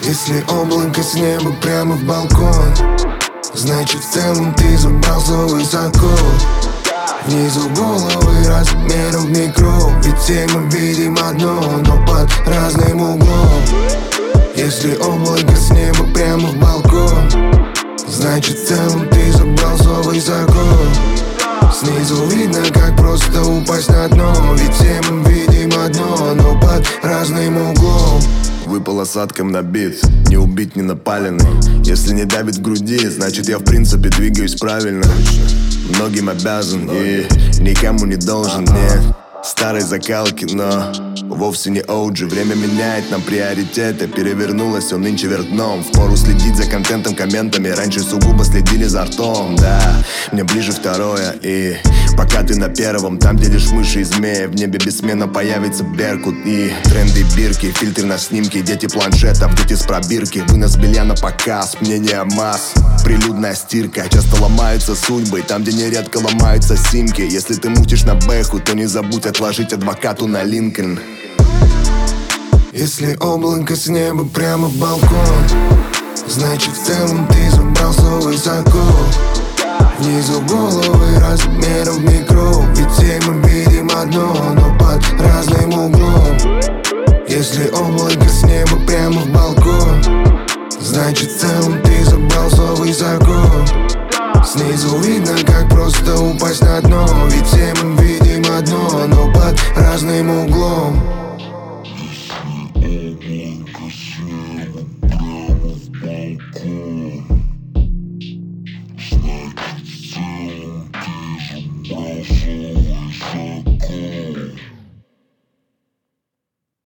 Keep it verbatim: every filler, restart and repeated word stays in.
Если облако с неба прямо в балкон, значит в целом ты забрался высоко. Внизу головы размером в микро, ведь все мы видим одно, но под разным углом. Если облако с неба прямо в балкон, значит в целом ты забрался высоко. Снизу видно, как просто упасть на дно, ведь все мы видим одно, но под разным углом. Выпал осадком на бит, не убить, не напаленный. Если не давит в груди, значит я в принципе двигаюсь правильно. Многим обязан и никому не должен, нет. Старой закалки, но вовсе не о джи. Время меняет нам приоритеты, перевернулось все нынче вверх дном. Впору следить за контентом, комментами. Раньше сугубо следили за ртом, да. Мне ближе второе, и пока ты на первом, там где лишь мыши и змеи, в небе бессменно появится беркут. И тренды бирки, фильтры на снимки, дети планшетов, дети с пробирки. Вынос белья на показ, мнение масс, прилюдная стирка. Часто ломаются судьбы, там где нередко ломаются симки. Если ты мутишь на бэху, то не забудь отложить адвокату на Линкольн. Если облако с неба прямо в балкон, значит в целом ты забрался высоко. Внизу головы размером в микро, ведь все мы видим одно, но под разным углом. Если облако с неба прямо в балкон, значит в целом ты забрался высоко. Снизу видно, как просто упасть на дно, ведь все